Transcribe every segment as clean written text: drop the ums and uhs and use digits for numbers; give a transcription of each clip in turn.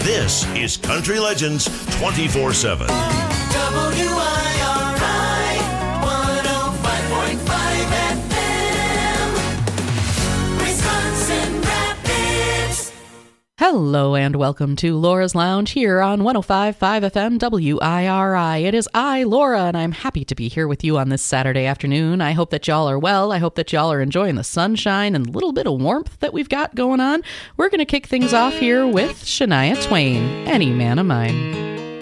This is Country Legends 24/7. WIRI 105.5 FM, Wisconsin Rapids. Hello and welcome to Laura's Lounge here on 105.5 FM WIRI. It is I, Laura, and I'm happy to be here with you on this Saturday afternoon. I hope that y'all are well. I hope that y'all are enjoying the sunshine and a little bit of warmth that we've got going on. We're going to kick things off here with Shania Twain, Any Man of Mine.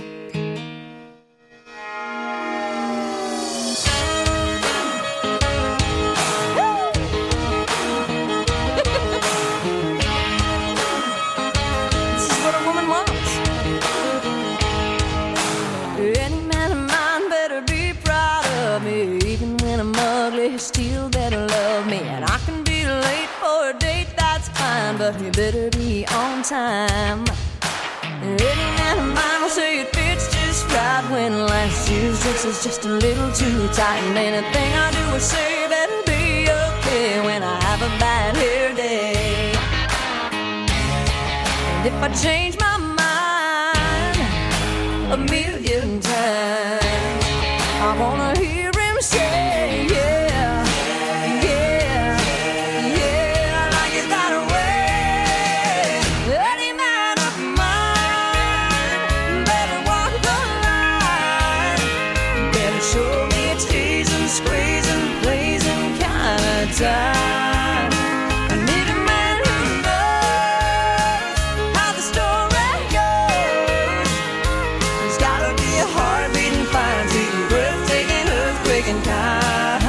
Still better love me, and I can be late for a date, that's fine, but you better be on time. Any man of mine will say it fits just right when last year's dress is just a little too tight, and anything I do or say better be okay when I have a bad hair day. And if I change my mind a million times, I wanna hear him say, yeah. Time. I need a man who knows how the story goes. There's gotta be a heartbeating, fine, sweet, breathtaking, earthquaking kind.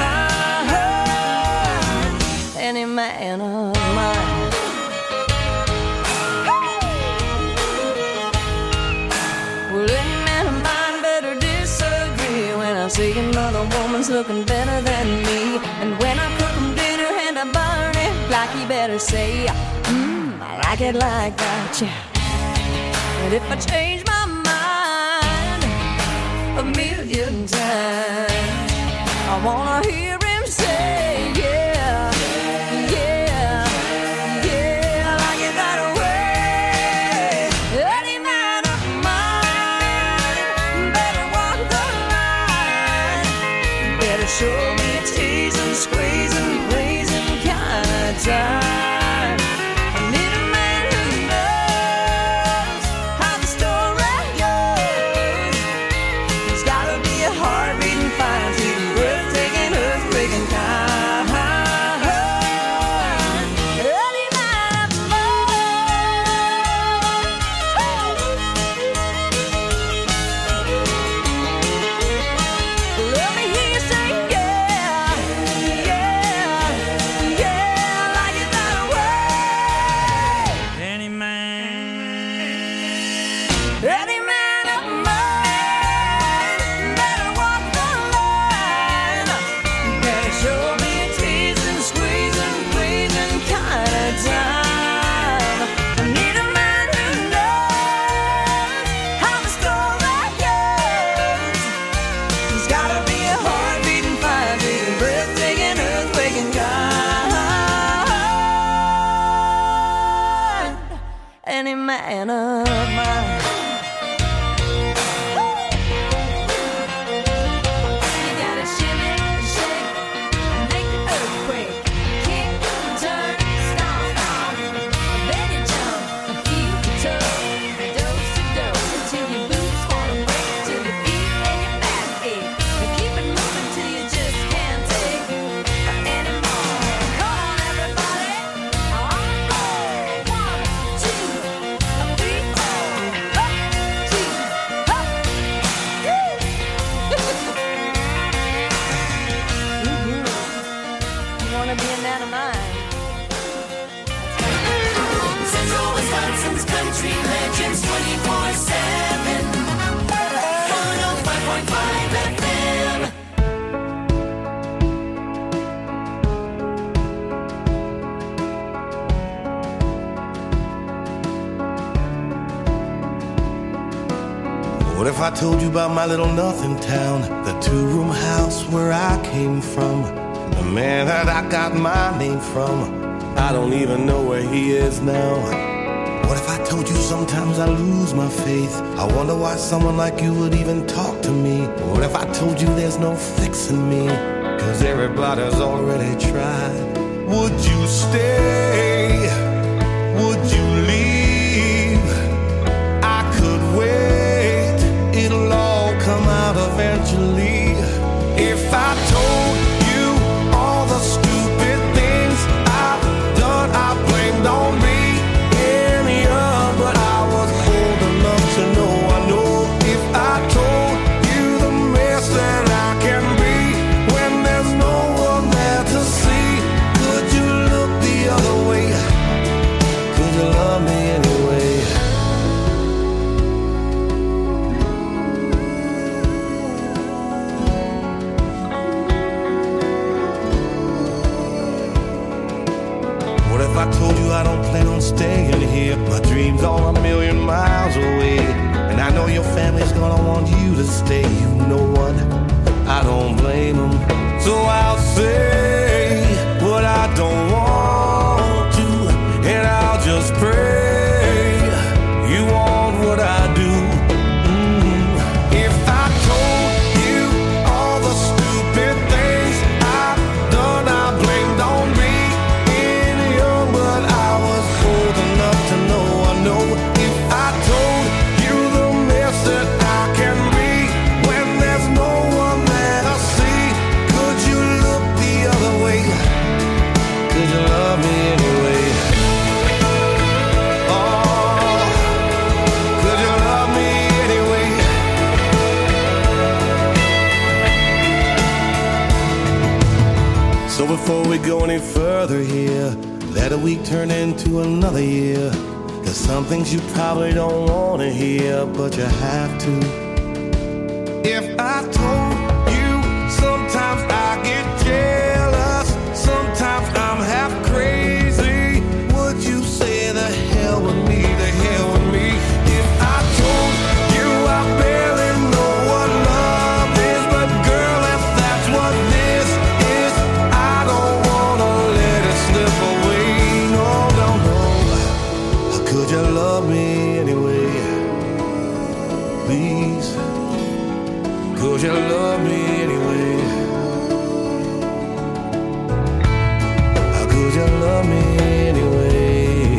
Any man of mine. Well, any man of mine better disagree when I say another woman's looking better than me, and when I cook burn it like he better say, I like it like that, yeah. And if I change my mind a million times, I wanna hear him say, yeah, yeah, yeah, I like it that way. Any man of mine better walk the line, better show me a tease and squeeze and time. I need a man who knows how the story goes. There's gotta be a heartbeating, fine, sweet, breathtaking, earthquaking kind. Any man of mine. Let me hear you say, yeah, yeah, yeah. Any man of mine better walk the line, better show me a teasing, squeezing, pleasing kind of time. I need a man who knows how the story goes. There's gotta be a heartbeating, fire beating, breathtaking, earthquaking kind. Any man of mine. You gotta shimmy, shake, and make the earthquake. Kick, turn, stomp, then you jump, keep the toe, dose to dose, until your boots wanna break, till your feet and your back ache. And keep it moving till you just can't take anymore. Come on, everybody, on the road. 1, 2, 3, 4, up, 2, up. You wanna be a man of mine? Central Wisconsin's Country Legends 24/7, 105.5 FM. What if I told you about my little nothing town, the 2-room house where I came from, the man that I got my name from? I don't even know where he is now. What if I told you sometimes I lose my faith? I wonder why someone like you would even talk to me. What if I told you there's no fixing me? Cause everybody's already tried. Would you stay? Would you leave? I could wait. It'll all come out eventually. If I told you all the stupid things I've done, I blamed on me. But I was old enough to know, I know. If I told you the mess that I can be when there's no one there to see, could you look the other way? Could you love me anyway? What if I told you I don't plan on staying here? My dreams are a million miles away, and I know your family's gonna want you to stay. You know what? I don't blame them. So I'll say what I don't want to, and I'll just pray you want what I do. If I told you all the stupid things I've done, I blamed on me. But I was old enough to know, I know. If I told you the mess that I can be when there's no one there to see, could you look the other way? Could you love me anyway? Oh, could you love me anyway? So before we go any further here, let a week turn into another year. There's some things you probably don't want to hear, but you have to. If I told you sometimes I get jealous, sometimes I'm half crazy, would you say the hell with me, the hell with me? If I told you I barely know what love is, but girl, if that's what this is, I don't want to let it slip away. Could you love me anyway? Please, could you love me anyway? Could you love me anyway?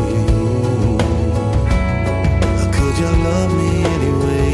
Could you love me anyway?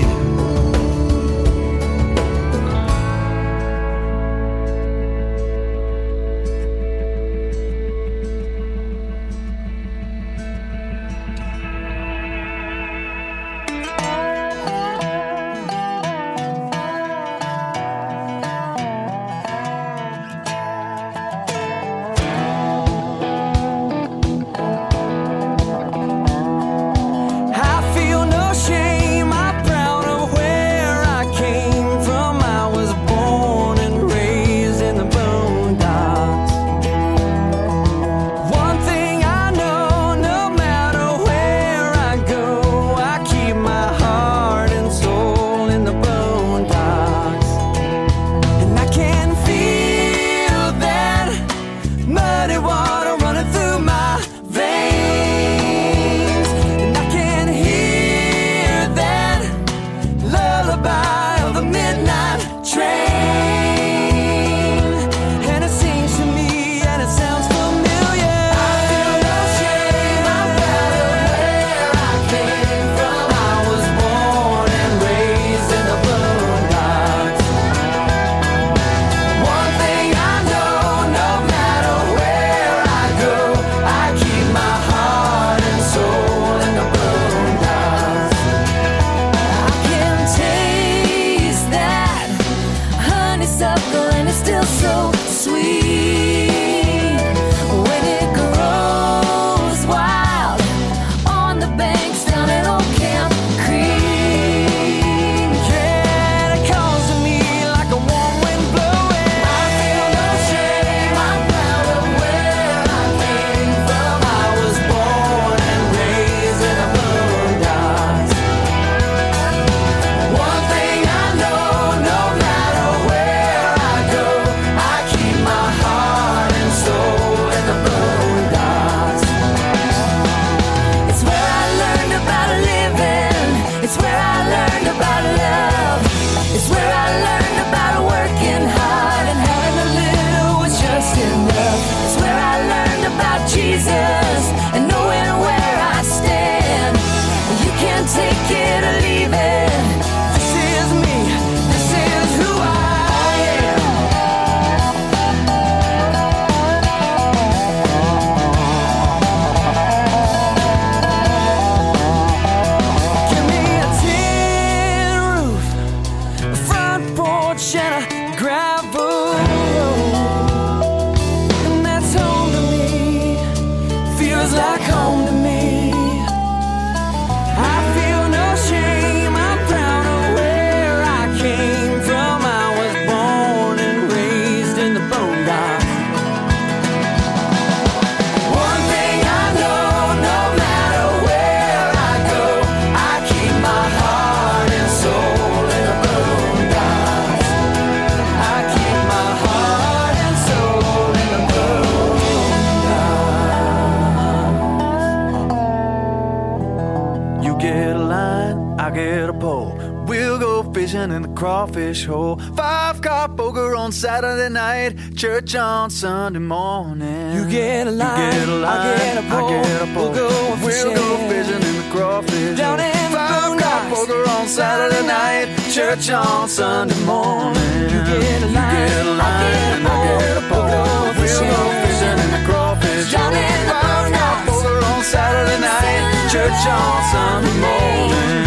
You get a line, I get a pole. We'll go fishing in the crawfish hole. 5-car poker on Saturday night, church on Sunday morning. You get a line, I get a pole. We'll go fishing in the crawfish hole. 5-car poker on Saturday night, church on Sunday morning. You get a line, I get a pole. We'll go fishing in the crawfish hole. 5-car poker on Saturday night, church on Sunday morning.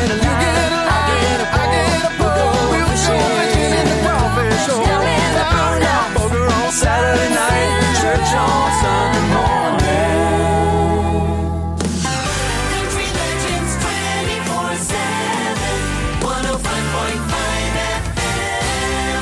Saturday night, church on Sunday morning. Country Legends 24/7, 105.5 FM.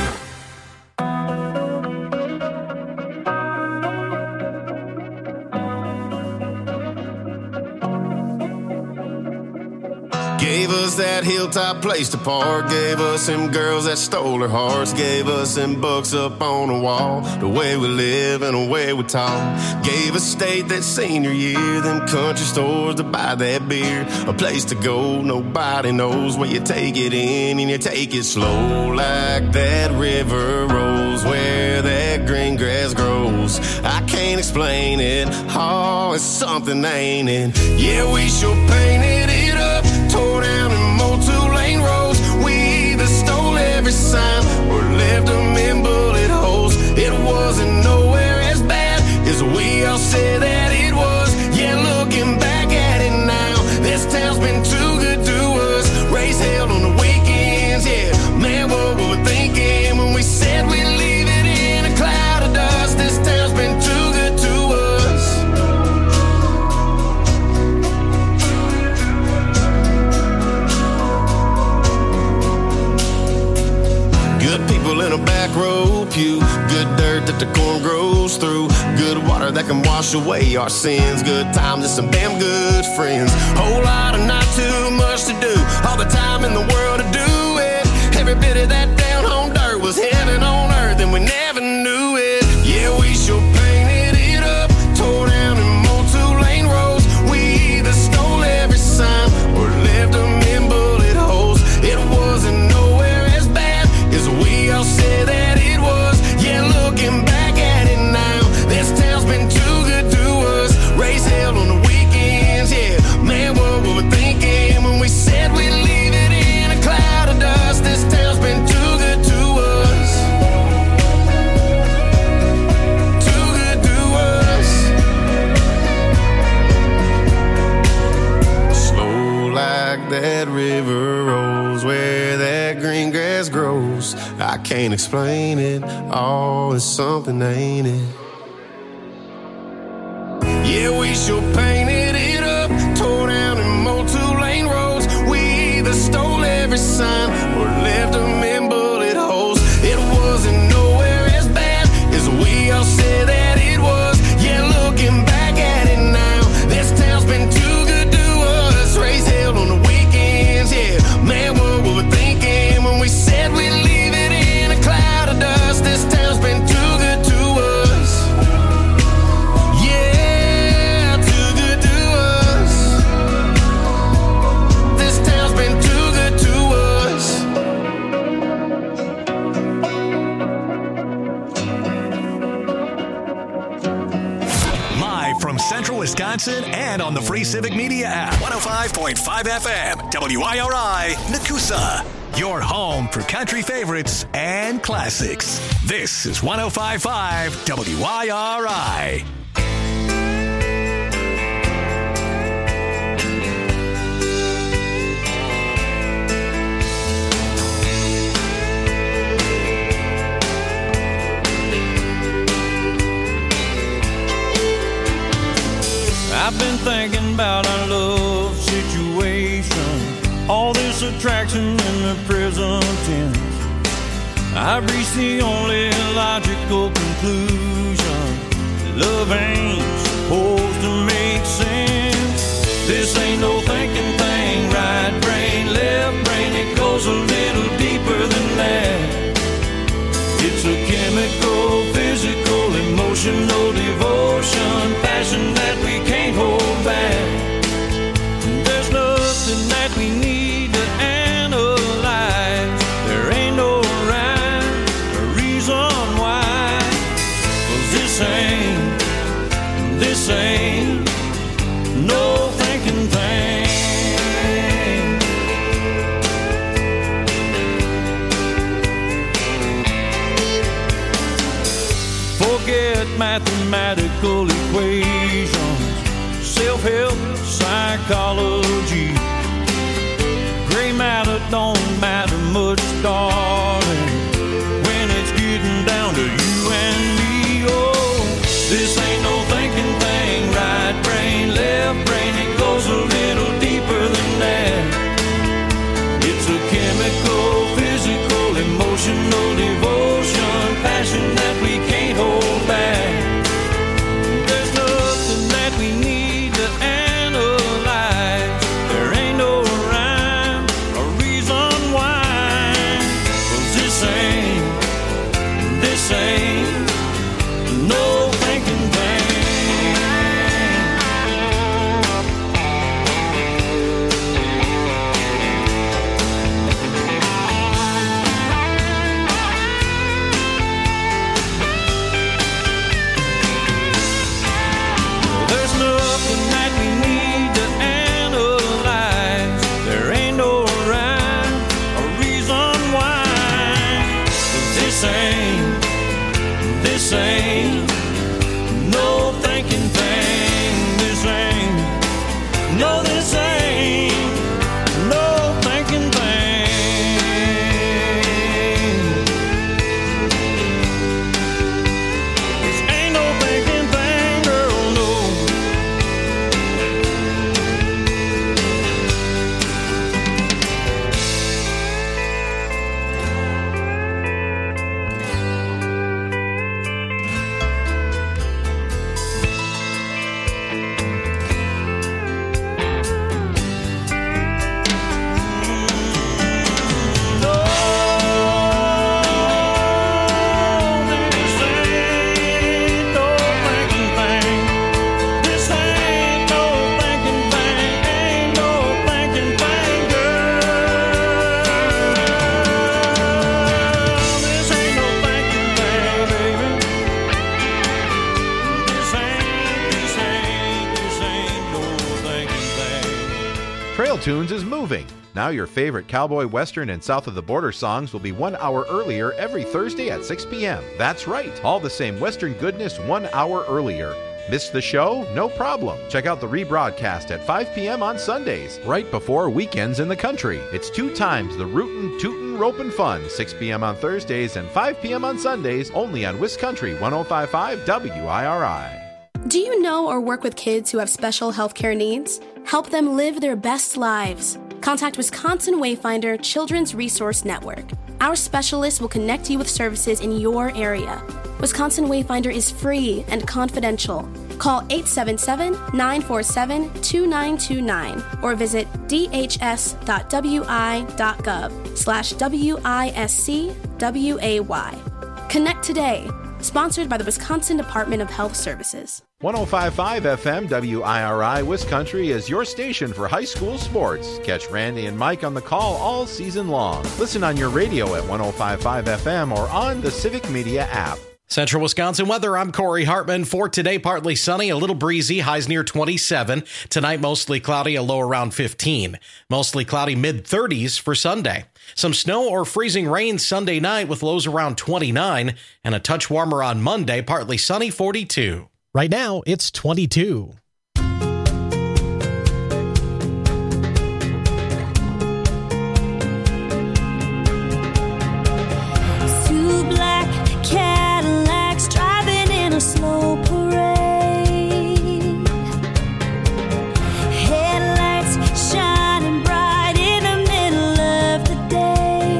Gave us that hilltop place to park. Gave us them girls that stole our hearts. Gave us them books up on the wall. The way we live and the way we talk. Gave us state that senior year. Them country stores to buy that beer. A place to go, nobody knows where you take it in and you take it slow. Like that river rolls where that green grass grows. I can't explain it. Oh, it's something, ain't it? Yeah, we sure painted it up. Tore down and mowed 2-lane roads. We either stole every sign or left them in bullet holes. It wasn't nowhere as bad as we all said that it was. Yeah, looking back at it now, this town's been too good to us. Race held on the weekends, yeah. Man, what were we thinking when we said we'd leave it in a cloud of dust? This town's been too good to us. Good people in a back row pew. Good dirt that the corn grows through. Good water that can wash away our sins. Good times and some damn good friends. Whole lot of not too much to do. All the time in the world to do it. Every bit of that down home dirt was heaven on earth and we never knew it. Yeah, we sure painted it up. Tore down and mowed 2-lane roads. We either stole every sign or left them in bullet holes. It wasn't nowhere as bad as we all said that it was. Yeah, looking back at it now, this town's been too good to us. Race held on the weekends, yeah. Man, what were we thinking when we said we'd leave it in a cloud of dust? This town's been too good to us. Too good to us. Slow like that river rolls where that green grass grows. I can't explain it. Oh, it's something, ain't it? Yeah, we sure painted it up. Tore down and mowed 2-lane roads. We either stole every sign or left them in bullet holes. It wasn't nowhere as bad as we all said that it was. Yeah, looking back at it now, this town's been too good to us. Race held on the weekends, yeah. Man, what were we thinking when we said we'd leave it in a cloud of dust? This town's been too good to us. Yeah, too good to us. This town's been too good to us. Live from Central Wisconsin and on the free Civic Media app. 105.5 FM, WIRI, Nakusa. Your home for country favorites and classics. This is 105.5 WIRI. I've been thinking about our love situation, all this attraction in the present tense. I've reached the only logical conclusion: love ain't supposed to make sense. This ain't no thinking thing, right brain, left brain, it goes a little deeper than that. It's a chemical, physical, emotional devotion, passion that we can't hold back. There's nothing mathematical equations, self-help, psychology. Gray matter don't matter much, darling, when it's getting down to you and me. Oh, this ain't no thinking thing, right brain, left brain, it goes a little deeper than that. It's a chemical, physical, emotional devotion, passion that we can't hold back. There's nothing that we need to analyze. There ain't no rhyme or reason why. 'Cause this ain't no thinking thing. There's nothing that we need to analyze. There ain't no rhyme or reason why. 'Cause this ain't no thinking thing. This ain't no thinking thing. This ain't no thinking thing, girl, no. Trail Tunes is moving. Now your favorite cowboy, western, and south of the border songs will be 1 hour earlier every Thursday at 6 p.m. That's right, all the same western goodness 1 hour earlier. Missed the show? No problem. Check out the rebroadcast at 5 p.m. on Sundays, right before Weekends in the Country. It's 2 times the rootin', tootin', ropin' fun, 6 p.m. on Thursdays and 5 p.m. on Sundays, only on Wisconsin 105.5 WIRI. Do you know or work with kids who have special healthcare needs? Help them live their best lives. Contact Wisconsin Wayfinder Children's Resource Network. Our specialists will connect you with services in your area. Wisconsin Wayfinder is free and confidential. Call 877-947-2929 or visit dhs.wi.gov/WISCWAY. Connect today. Sponsored by the Wisconsin Department of Health Services. 105.5 FM WIRI Wisconsin is your station for high school sports. Catch Randy and Mike on the call all season long. Listen on your radio at 105.5 FM or on the Civic Media app. Central Wisconsin weather, I'm Corey Hartman. For today, partly sunny, a little breezy, highs near 27. Tonight, mostly cloudy, a low around 15. Mostly cloudy, mid-30s for Sunday. Some snow or freezing rain Sunday night with lows around 29. And a touch warmer on Monday, partly sunny, 42. Right now, it's 22. Cadillacs driving in a slow parade. Headlights shining bright in the middle of the day.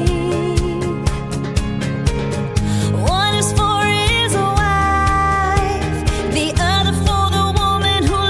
One is for his wife, the other for the woman who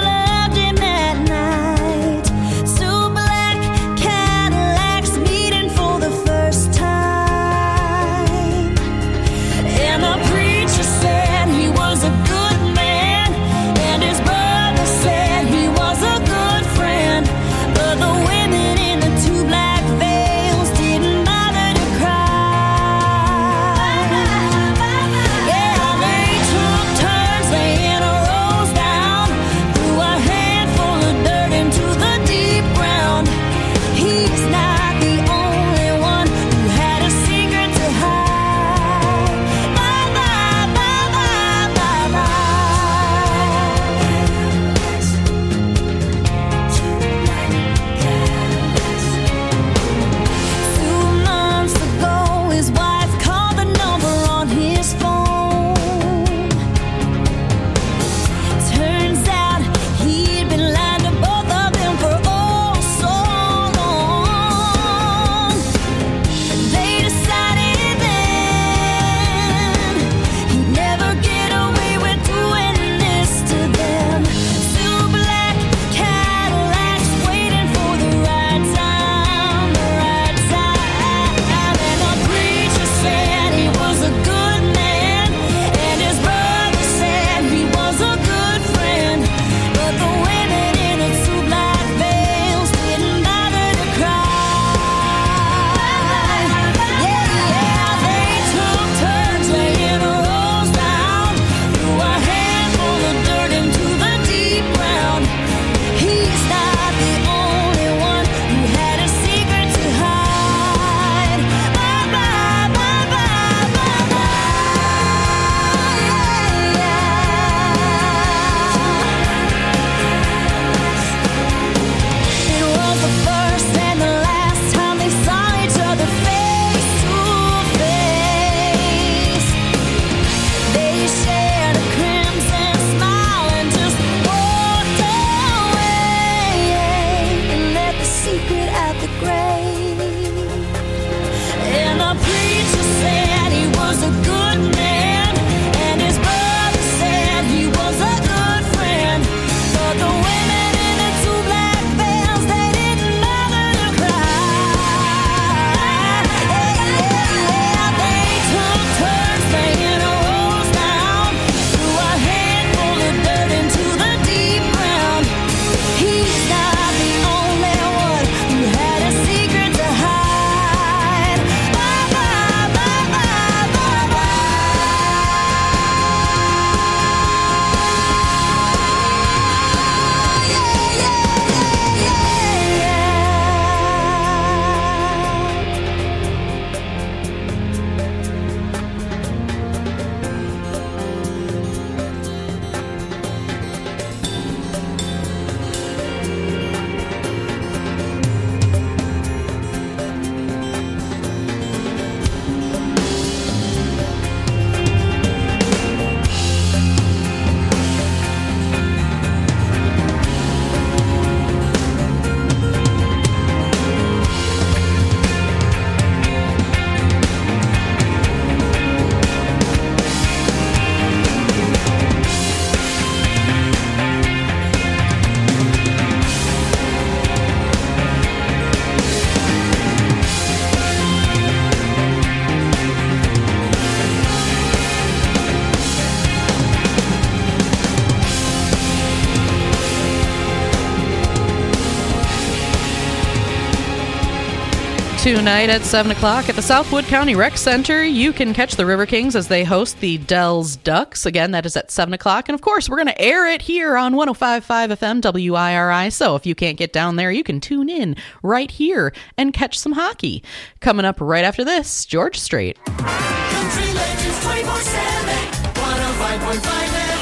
Tonight at 7 o'clock at the Southwood County Rec Center, you can catch the River Kings as they host the Dells Ducks. Again, that is at 7 o'clock. And of course, we're going to air it here on 105.5 FM WIRI. So if you can't get down there, you can tune in right here and catch some hockey. Coming up right after this, George Strait. Country Legends 24/7, 105.5 FM.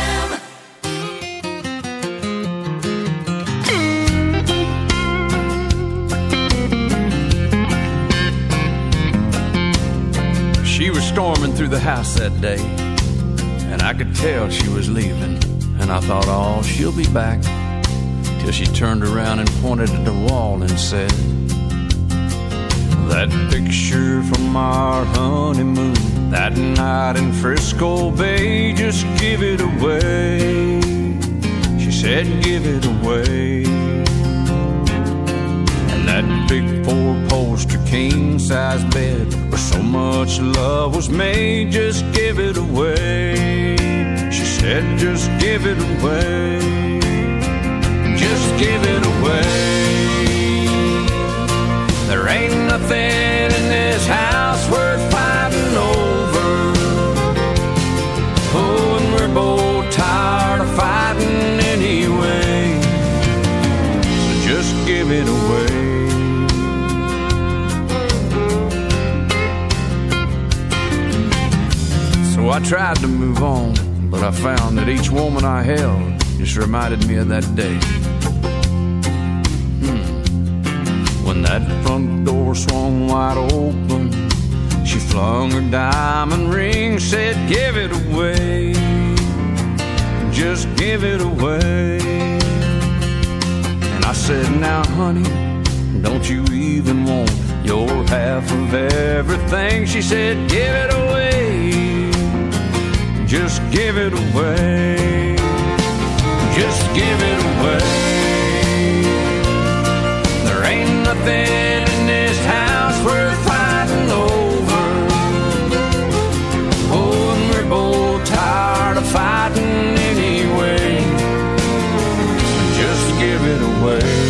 She was storming through the house that day, and I could tell she was leaving. And I thought, oh, she'll be back. Till she turned around and pointed at the wall and said, that picture from our honeymoon, that night in Frisco Bay, just give it away. She said, give it away. And that big 4-poster king-size bed where so much love was made, just give it away. She said, just give it away. Just give it away. There ain't nothing in this house worth fighting over. Oh, and we're both tired of fighting anyway. So just give it away. So I tried to move on, but I found that each woman I held just reminded me of that day. When that front door swung wide open, she flung her diamond ring, said, give it away. Just give it away. And I said, now honey, don't you even want your half of everything? She said, give it away. Just give it away. Just give it away. There ain't nothing in this house worth fighting over. Oh, and we're both tired of fighting anyway. Just give it away.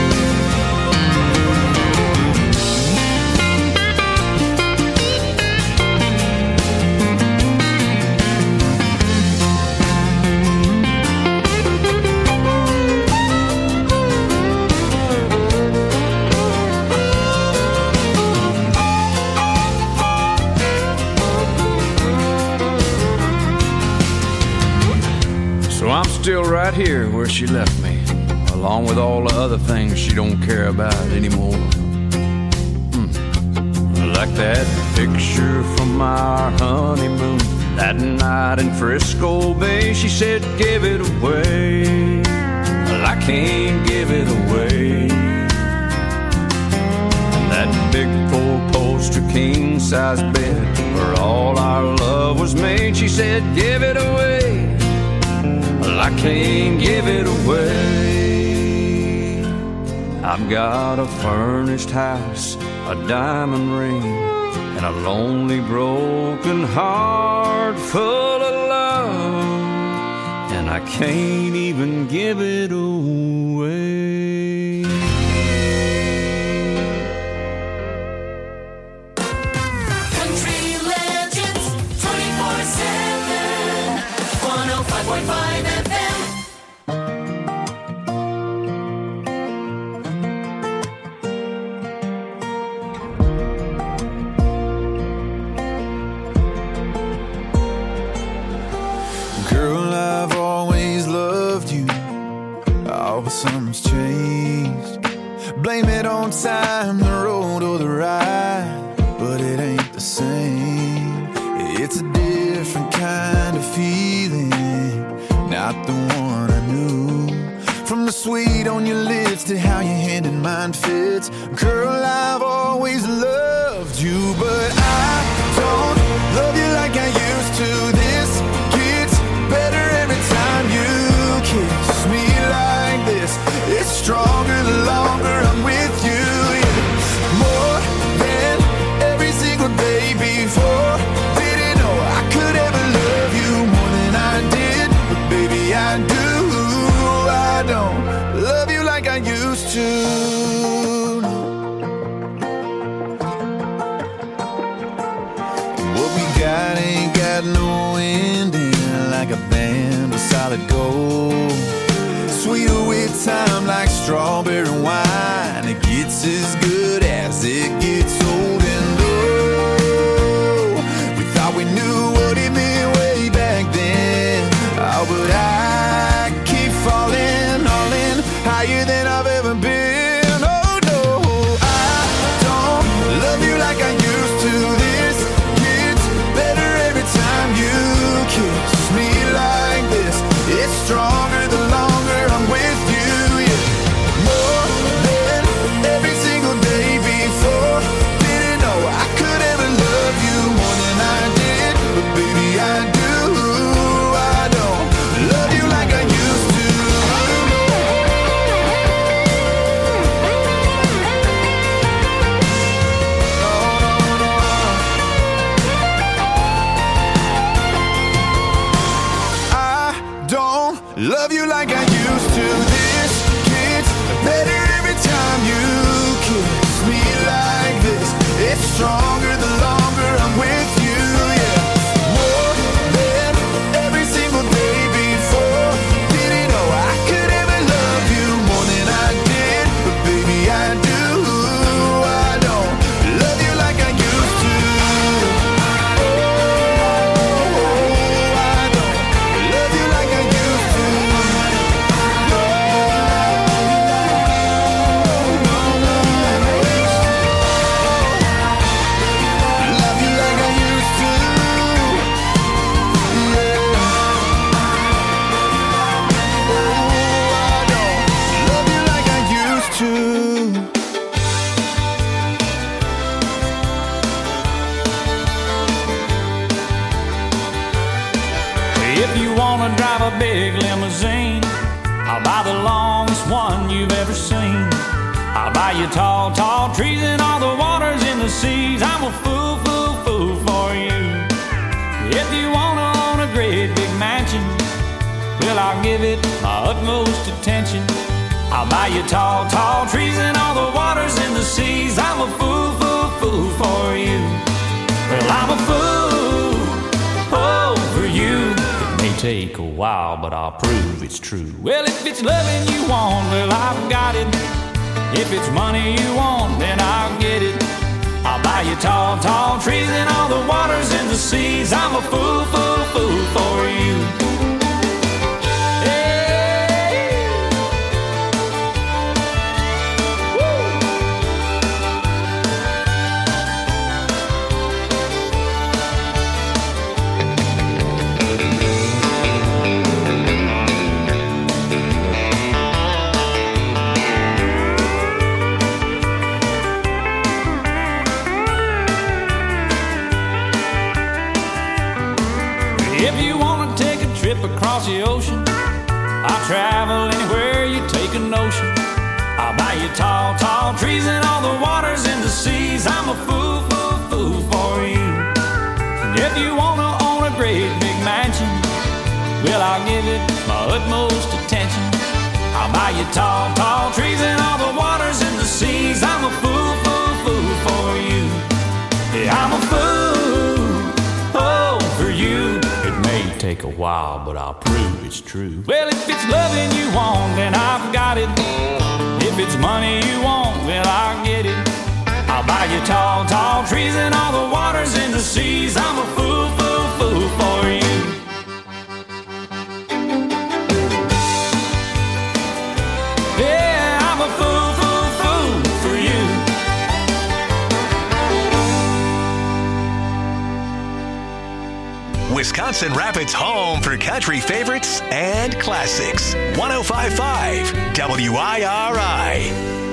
I'm still right here where she left me, along with all the other things she don't care about anymore. Like that picture from our honeymoon, that night in Frisco Bay. She said, give it away. Well, I can't give it away. And that big 4-poster king-size bed where all our love was made, she said, give it away. Well, I can't give it away. I've got a furnished house, a diamond ring, and a lonely broken heart full of love, and I can't even give it away. Country Legends 24/7, 105.5 FM. Girl, I've always loved you. Oh, but something's changed. Blame it on time, the road or the ride, but it ain't the same. It's a different kind of feeling, not the one I knew. From the sweet on your lips to how your hand in mine fits. Girl, I've always loved you, but I don't love you like I used to. This gets better every time you kiss me like this. It's stronger the longer I'm with you. Yeah. More than every single day before. Didn't know I could ever love you more than I did, but baby I do. I don't love you like I used to. got no ending, like a band of solid gold. Sweeter with time, like strawberry wine. It gets as good as it gets old. And oh, we thought we knew what it meant way back then. Oh, but I keep falling, all in, higher than I've ever been. Oh no, I don't love you like I used to. This gets better every time you kiss me like this. It's stronger the longer I'm with you, yeah. More than every single day before. Didn't know I could ever love you more than I did, but baby I do. I don't love you like I used to. Love you like I used to. This gets better every time you kiss me like this. It's stronger the longer I'm with you, yeah. More than every single day before. Didn't know I could ever love you more than I did, but baby I do. I don't love you like I used to. If you wanna drive a big limousine, I'll buy the longest one you've ever seen. I'll buy you tall, tall trees and all the waters in the seas. I'm a fool, fool, fool for you. If you wanna own a great big mansion, well, I'll give it my utmost attention. I'll buy you tall, tall trees and all the waters in the seas. I'm a fool, fool, fool for you. Well, I'm a fool, oh, for you. It may take a while, but I'll prove it's true. Well, if it's loving you want, well, I've got it. If it's money you want, then I'll get it. I'll buy you tall, tall trees and all the waters in the seas. I'm a fool, fool, fool for you. Across the ocean, I'll travel anywhere you take a notion. I'll buy you tall, tall trees and all the waters in the seas. I'm a fool, fool, fool for you. And if you wanna own a great big mansion, well, I'll give it my utmost attention. I'll buy you tall, tall trees and all the waters in the seas. I'm a fool, fool, fool for you. Yeah, I'm a fool, oh, for you. Take a while, but I'll prove it's true. Well, if it's loving you want, then I've got it. If it's money you want, well, I'll get it. I'll buy you tall, tall trees and all the waters in the seas. I'm a fool, fool, fool for you. Yeah, I'm a fool, fool, fool for you. Wisconsin Rapids' home for country favorites and classics. 105.5 WIRI.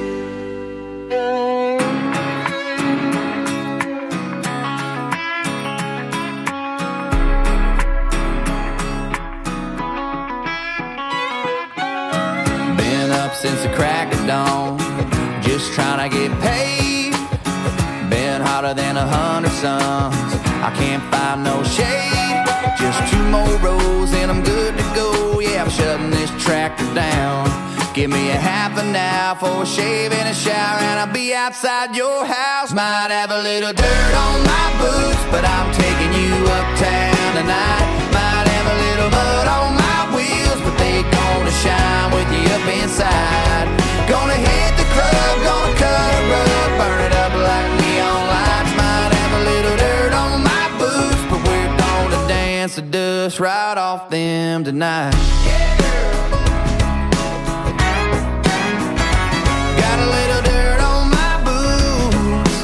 Been up since the crack of dawn, just trying to get paid. Been hotter than 100 suns, I can't find no shade. Just 2 more rows and I'm good to go. Yeah, I'm shutting this tractor down. Give me a half an hour for a shave and a shower, and I'll be outside your house. Might have a little dirt on my boots, but I'm taking you uptown. town tonight. Might have a little mud on my wheels, but they gonna shine with you up inside. Gonna hit the club, gonna cut a rug, burn it up like neon lights. Might have a little dirt on my boots, but we're gonna dance the dust right off them tonight. Yeah, girl. Got a little dirt on my boots.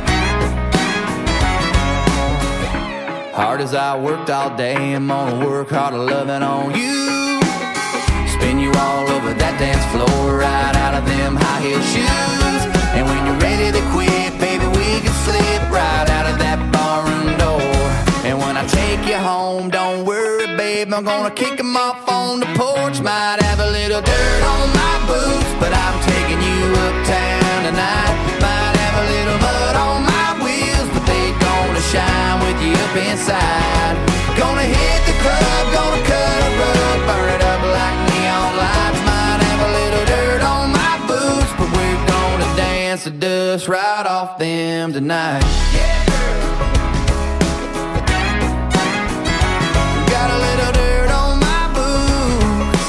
Hard as I worked all day, I'm gonna work harder loving on you. Spin you all over that dance floor, right out of them high heel shoes. And when you're ready to quit, baby, we can slip right out of that barroom door. And when I take you home, don't worry, babe, I'm gonna kick them off on the porch. Might have a little dirt on my boots, but I'm taking you uptown tonight. Might have a little mud on my wheels, but they gonna shine with you up inside. Gonna hit the club, gonna cut a rug, burn it up like neon lights. Might have a little dirt on my boots, but we're gonna dance the dust right off them tonight. Yeah. Got a little dirt on my boots.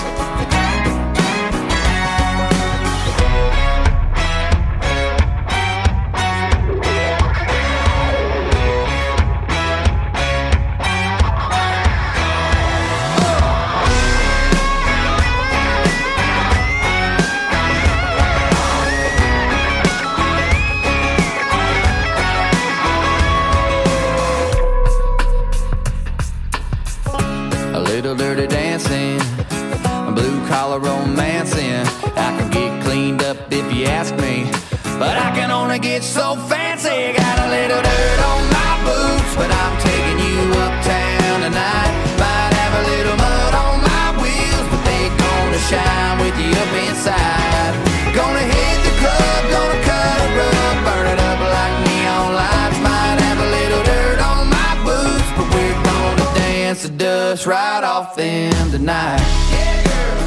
Little dirty dancing, blue collar romancing. I can get cleaned up if you ask me, but I can only get so fancy. Got a little dirt on my boots, but I'm taking you uptown tonight. Might have a little mud on my wheels, but they gonna shine with you up inside. Gonna hit the club, gonna cut a rug, burn it up like neon lights. Might have a little dirt on my boots, but we're gonna dance the dust right off them tonight. Yeah, girl.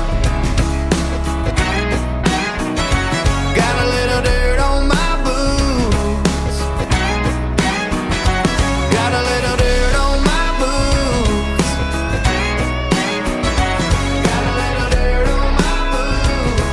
Got a little dirt on my boots. Got a little dirt on my boots. Got a little dirt on my boots.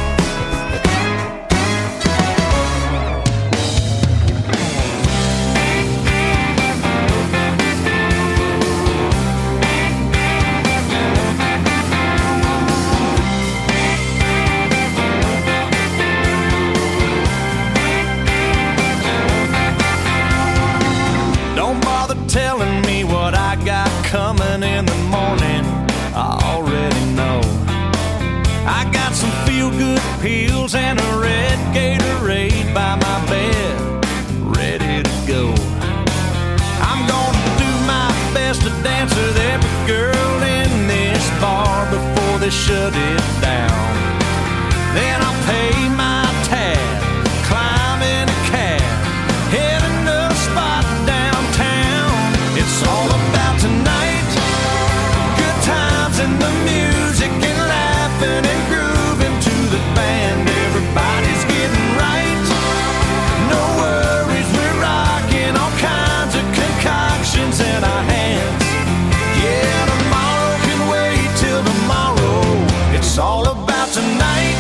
Don't bother telling me what I got coming in the morning. I already know. I got some feel-good pills and a red Gatorade by my bed, ready to go. I'm gonna do my best to dance with every girl in this bar before they shut it down. Then I'll pay my tab, climb in a cab, heading to a spot downtown. It's all about tonight, good times and the music and laughing and grooving to the band. Everybody's getting right, no worries, we're rocking all kinds of concoctions in our hands. Yeah, tomorrow can wait till tomorrow. It's all about tonight.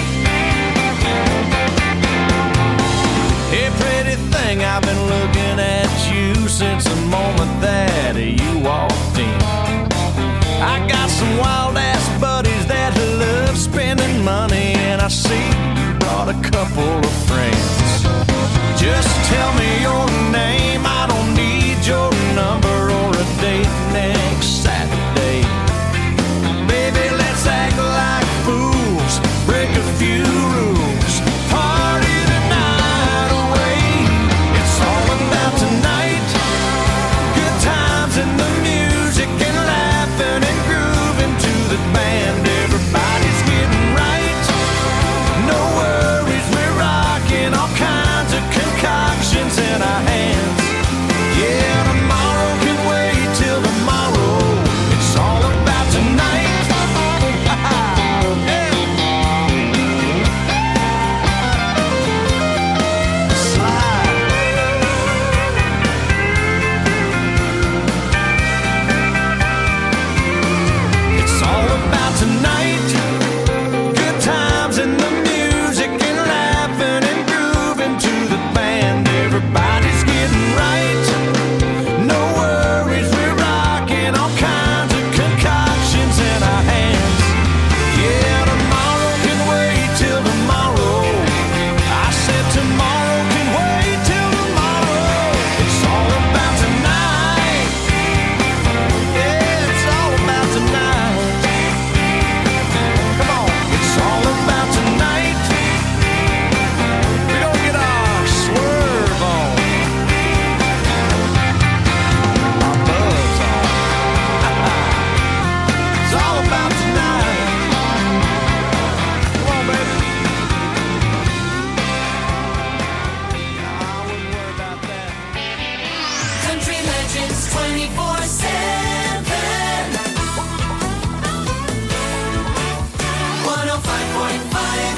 Hey, pretty thing, I've been looking at you since the moment that you walked in. I got some wild-ass buddies that love spending money, and I see you brought a couple of friends. Just tell me your name, I don't need your number or a date next Saturday. Baby, let's act like fools, break a few rules, party the night away. It's all about tonight, good times and the music and laughing and grooving to the band. Everybody's getting right, no worries, we're rocking all kinds 24/7. 105.5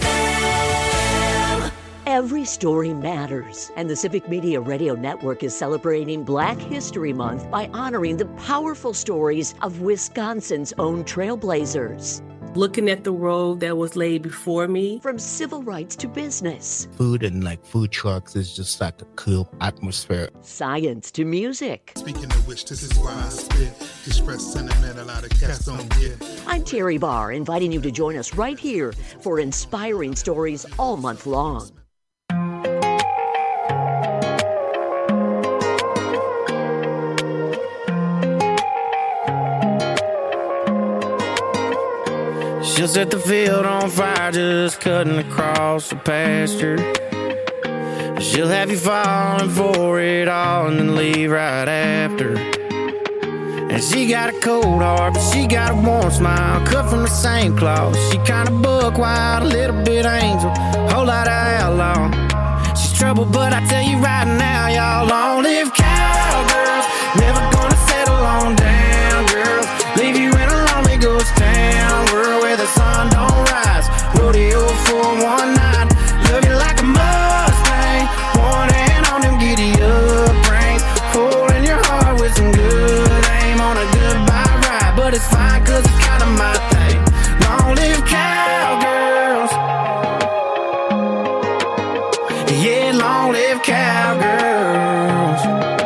FM. Every story matters, and the Civic Media Radio Network is celebrating Black History Month by honoring the powerful stories of Wisconsin's own trailblazers. Looking at the road that was laid before me. From civil rights to business. Food and like food trucks is just like a cool atmosphere. Science to music. Speaking of which, this is why I spit. Express sentiment a lot of cats don't get. I'm Terry Barr, inviting you to join us right here for inspiring stories all month long. She'll set the field on fire, just cutting across the pasture. She'll have you falling for it all and then leave right after. And she got a cold heart, but she got a warm smile, cut from the same cloth. She kinda buck wild, a little bit angel, whole lot of outlaw. She's trouble, but I tell you right now, y'all, long-lived cowgirls, never gonna settle on down, girls. Leave you in a lonely ghost town, world where the sun don't rise. Rodeo for one night, love you like a Mustang. One hand on them giddy up reins, holding your heart with some good aim on a goodbye ride. But it's fine, cause it's kinda my thing. Long live cowgirls. Yeah, long live cowgirls.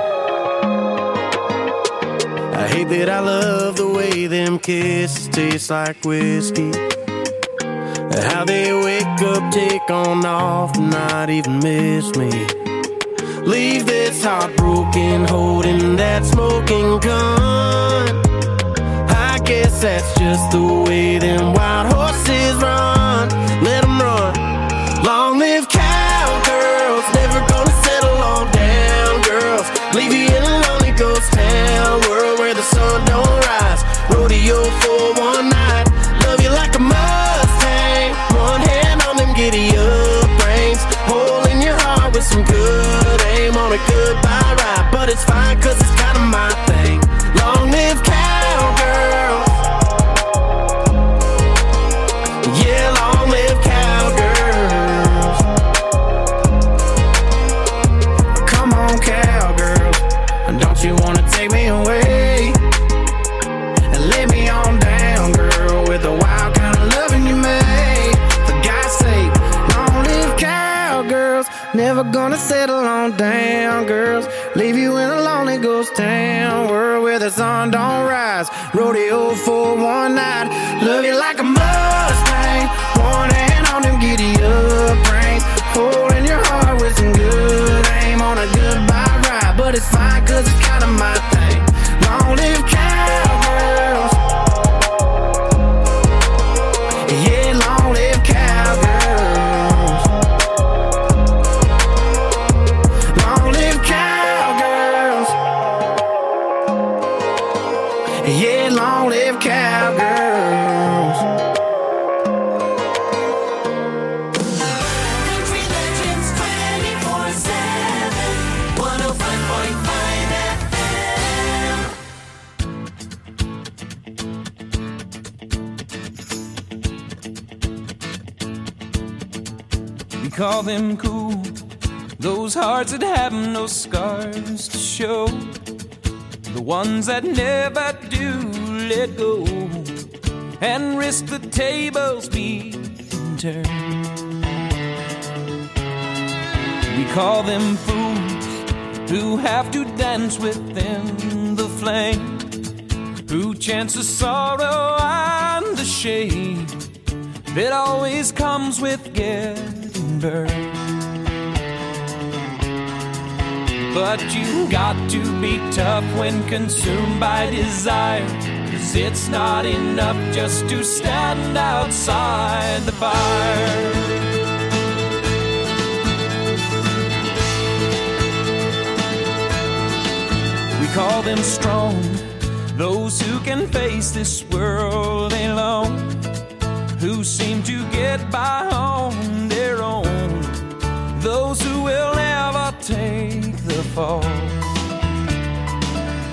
I hate that I love the way them kisses taste like whiskey. How they wake up, take on off, and not even miss me. Leave this heart broken, holding that smoking gun. I guess that's just the way them wild horses run. Let them run. Long live cowgirls, never gonna settle on down, girls. Leave you in a lonely ghost town, world where the sun don't rise. Rodeo for one night, love you like a Mustang. One hand on them giddy up reins, holding your heart with some good aim on a goodbye ride. But it's fine, cause it's kinda my thing. Long live cowgirls. Yeah, long live cowgirls. Come on, cowgirls, don't you wanna take me away and lay me on down, girl, with the wild kind of loving you made. For God's sake, long live cowgirls, never gonna settle on down, girls. Leave you in a lonely ghost town, world where the sun don't rise. Rodeo for one night, love you like a Mustang. One hand on them giddy up reins, holding your heart with some good aim on a goodbye ride. But it's fine, cause it's kinda my thing. Long live cowgirls. Yeah, long live cowgirls. Long live cowgirls. Yeah, long live cowgirls. Country Legends 24/7. 105.5 FM. We call them cool, those hearts that have no scars to show, the ones that never do let go and risk the tables being turned. We call them fools who have to dance within the flame, who chance the sorrow and the shame that always comes with getting burned. But you got to be tough when consumed by desire, 'cause it's not enough just to stand outside the fire. We call them strong, those who can face this world alone, who seem to get by on their own, those who will never take the fall.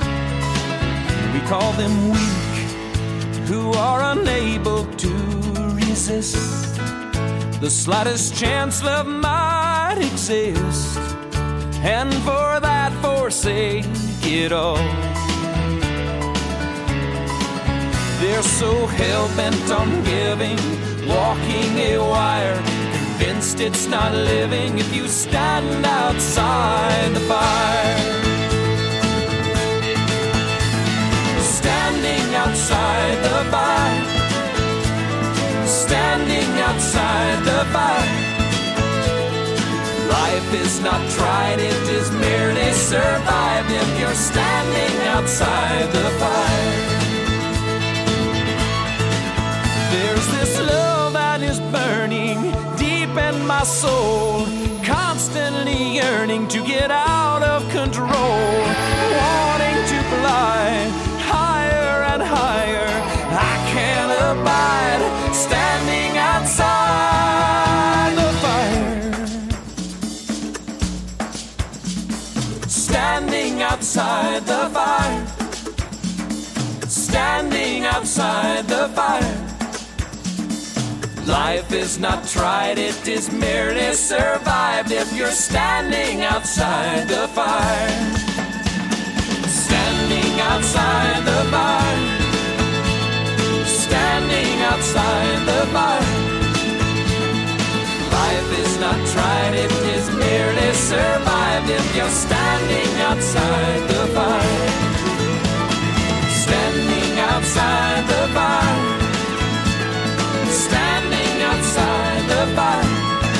call them weak, who are unable to resist the slightest chance love might exist, and for that forsake it all. They're so hell-bent on giving, walking a wire, convinced it's not living if you stand outside the fire. Standing outside the fire, standing outside the fire. Life is not tried, it is merely survived if you're standing outside the fire. There's this love that is burning deep in my soul, constantly yearning to get out of control, wanting to fly higher and higher. I can't abide standing outside the fire. Standing outside the fire. Standing outside the fire. Life is not tried, it is merely survived if you're standing outside the fire. Standing outside the fire. Standing outside the fire. Life is not tried, it is merely survived if you're standing outside the fire. Standing outside the fire. Standing outside the fire.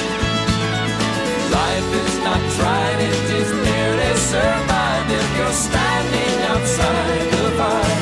Life is not tried, it is merely survived if you're standing outside the fire.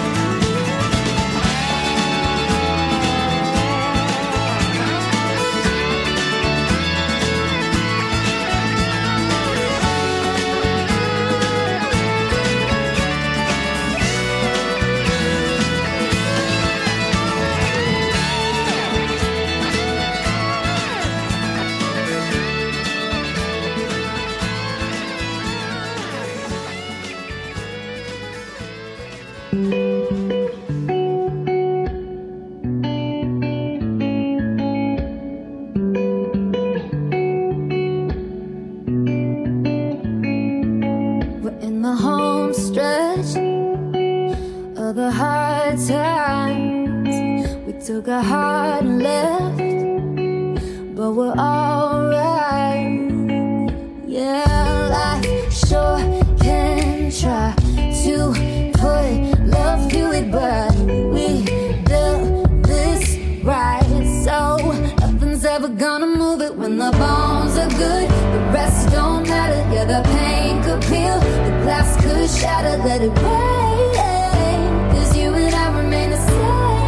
Took a hard left, but we're alright. Yeah, life sure can try to put love to it, but we built this right, so nothing's ever gonna move it. When the bones are good, the rest don't matter. Yeah, the pain could peel, the glass could shatter. Let it rain, 'cause you and I remain the same.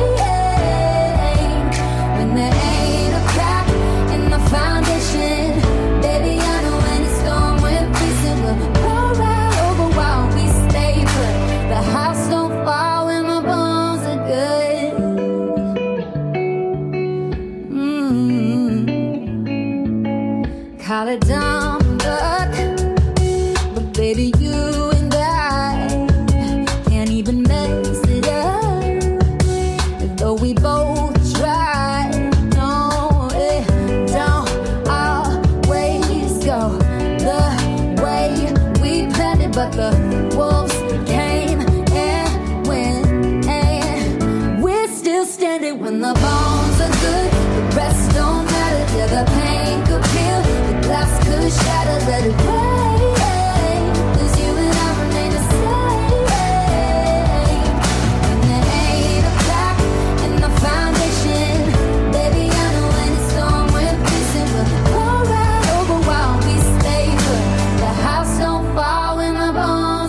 There ain't a crack in the foundation. Baby, I know when it's storm, we're facing. We'll roll right over while we stay put. The house don't fall when my bones are good. Call it dumb luck, but baby, you and I can't even mess it up. Though we both try. But the wolves came and went, and we're still standing. When the bones are good, the rest don't matter. Yeah, the pain could peel, the glass could shatter. Let it rain, 'cause you and I remain the same. And there ain't a crack in the foundation. Baby, I know when it's storm, we're facing. We'll go right over while we stay put. The house don't fall when my bones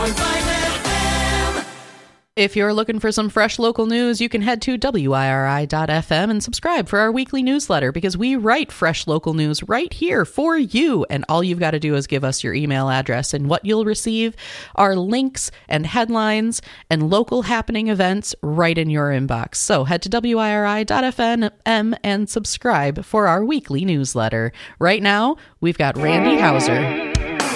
FM. If you're looking for some fresh local news, you can head to WIRI.FM and subscribe for our weekly newsletter, because we write fresh local news right here for you. And all you've got to do is give us your email address, and what you'll receive are links and headlines and local happening events right in your inbox. So head to WIRI.FM and subscribe for our weekly newsletter. Right now, we've got Randy Houser.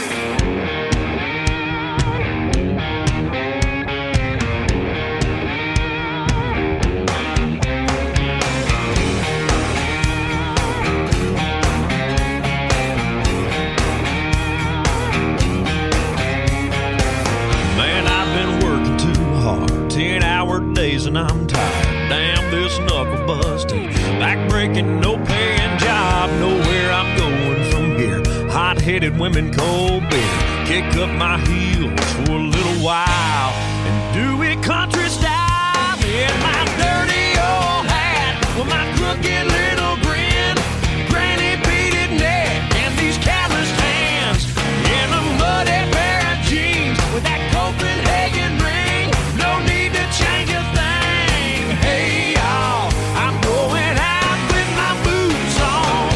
And I'm tired, damn this knuckle busting, back breaking, no paying job, nowhere I'm going from here. Hot-headed women, cold beer, kick up my heels for a little while and do it country style. In my dirty old hat with my crooked little grin, granny beaded neck and these calloused hands, in a muddy pair of jeans with that Copenhagen ring, no need to change a thing. Hey y'all, I'm going out with my boots on.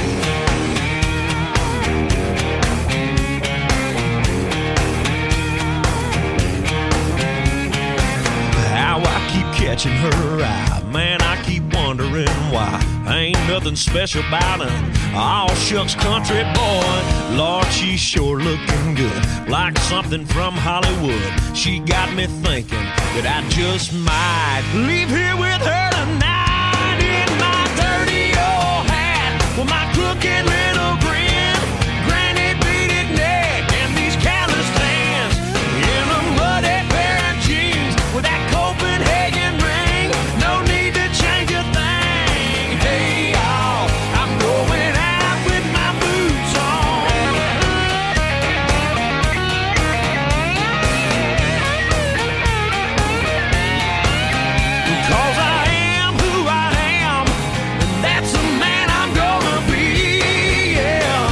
How I keep catching her eye, man, I keep wondering why. Ain't nothing special about her, all shucks country boy. Lord, she's sure looking good, like something from Hollywood. She got me thinking that I just might leave here with her tonight. In my dirty old hat with my crooked little grin, granny beaded neck and these calloused hands, in a muddy pair of jeans with that Copenhagen ring, no need to change a thing. Hey y'all, I'm going out with my boots on. Cause I am who I am, and that's the man I'm gonna be, yeah.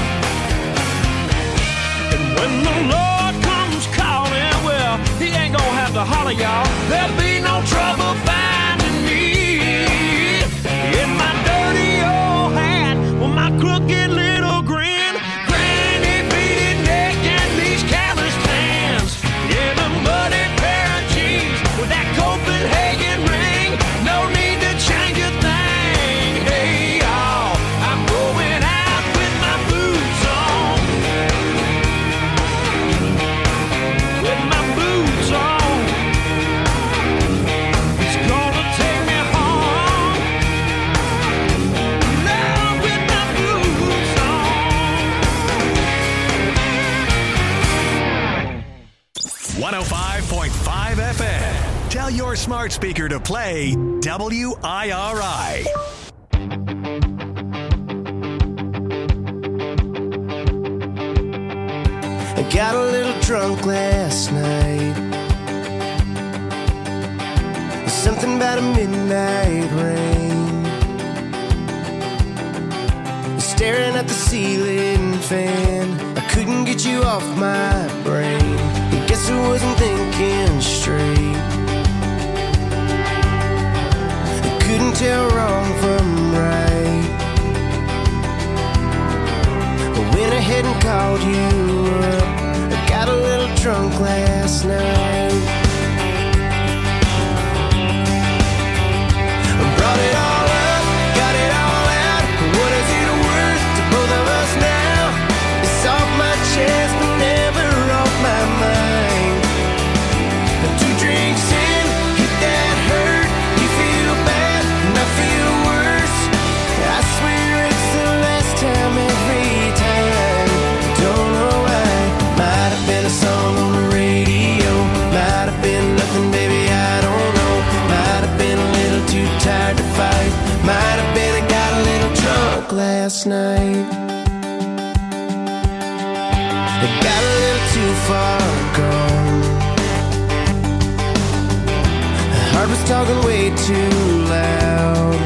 And when the Lord comes calling, well, he ain't gonna have to holler, y'all. There'll be no trouble finding me. In my dirty old hat with my crooked little grin, granny beaded neck and these calloused hands, in a muddy pair of jeans with that Copenhagen ring, no need to change a thing. Hey y'all, I'm going out with my boots on. With my boots on. It's gonna take me home. Now with my boots on. 105.5 FM. Tell your smart speaker to play WIRI. I got a little drunk last night. Something about a midnight rain, staring at the ceiling fan. I couldn't get you off my brain. I guess I wasn't thinking straight. I couldn't tell wrong from right. I went ahead and called you up. I got a little drunk last night. I brought it all up, got it all out. What is it worth to both of us now? It's off my chest but never off my mind. 2 drinks in, hit that hurt. You feel bad and I feel worse. I swear it's the last time every time. Don't know why. Might have been a song on the radio, might have been nothing, baby, I don't know. Might have been a little too tired to fight. Might have been I got a little drunk last night. I got a little too far gone. The heart was talking way too loud.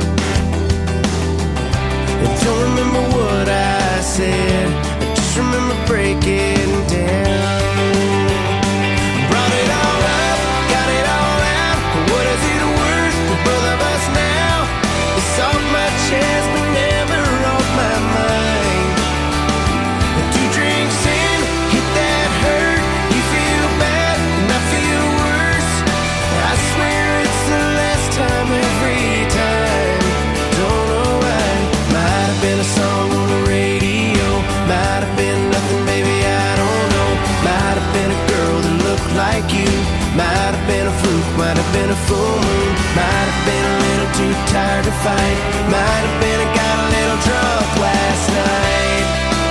I don't remember what I said, I just remember breaking down. to fight. Might have been I got a little drunk last night.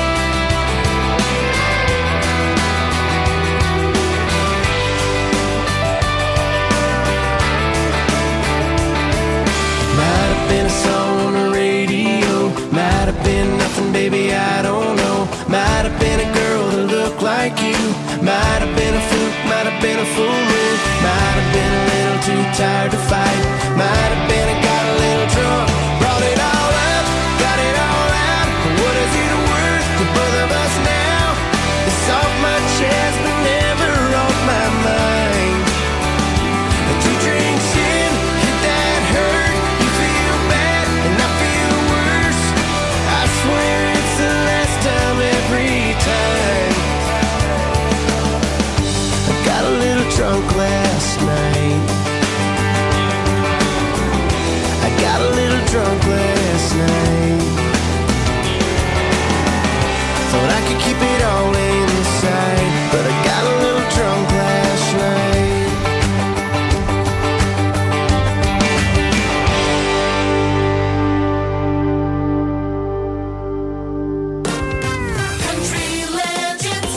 Might have been a song on the radio. Might have been nothing, baby, I don't know. Might have been a girl that looked like you. Might have been a fluke, might have been a full moon. Might have been a little too tired to fight. Might have been I got a little drunk. Brought it all up, got it all out. What is it worth to both of us now? It's off my chest but never off my mind. 2 drinks in, hit that hurt. You feel bad and I feel worse. I swear it's the last time every time. I got a little drunk last night. I got a little drunk last night. Thought I could keep it all inside, but I got a little drunk last night. Country legends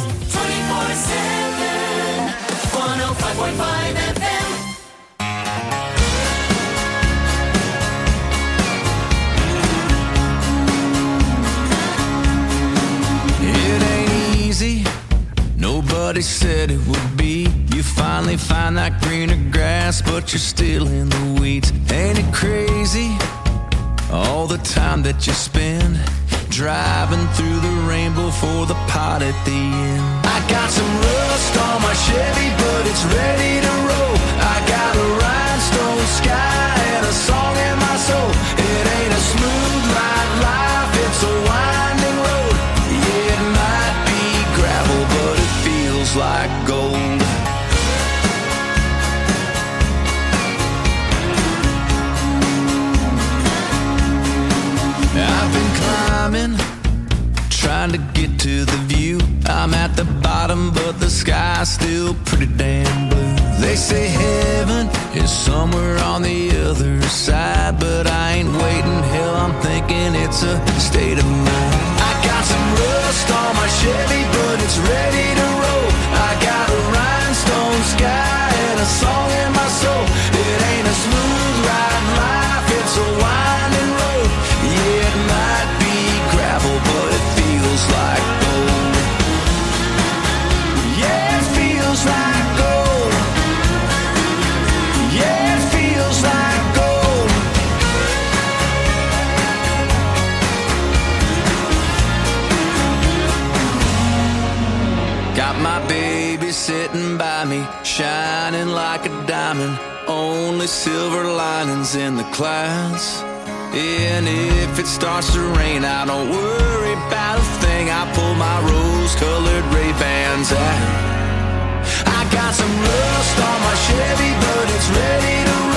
24/7. 105.5 FM. It ain't easy, nobody said it would be. You finally find that greener grass, but you're still in the weeds. Ain't it crazy, all the time that you spend driving through the rainbow for the pot at the end? I got some rust on my Chevy, but it's ready to roll. I got a rhinestone sky and a song in my soul. It ain't a smooth ride life, it's a winding road. Yeah, it might be gravel, but it feels like gold. I've been climbing, trying to get to the view. I'm at the bottom, but the sky's still pretty damn blue. They say heaven is somewhere on the other side, but I ain't waiting. Hell, I'm thinking it's a state of mind. I got some rust on my Chevy, but it's ready to roll. I got a rhinestone sky and a song in my soul. It ain't a smooth ride life, it's a winding road. Yeah, it might be gravel, but it feels like gold. Yeah, it feels like gold. Yeah, it feels like gold. Got my baby sitting by me, shining like a diamond. Only silver linings in the clouds. And if it starts to rain, I don't worry about a thing. I pull my rose-colored Ray-Bans out. I got some rust on my Chevy, but it's ready to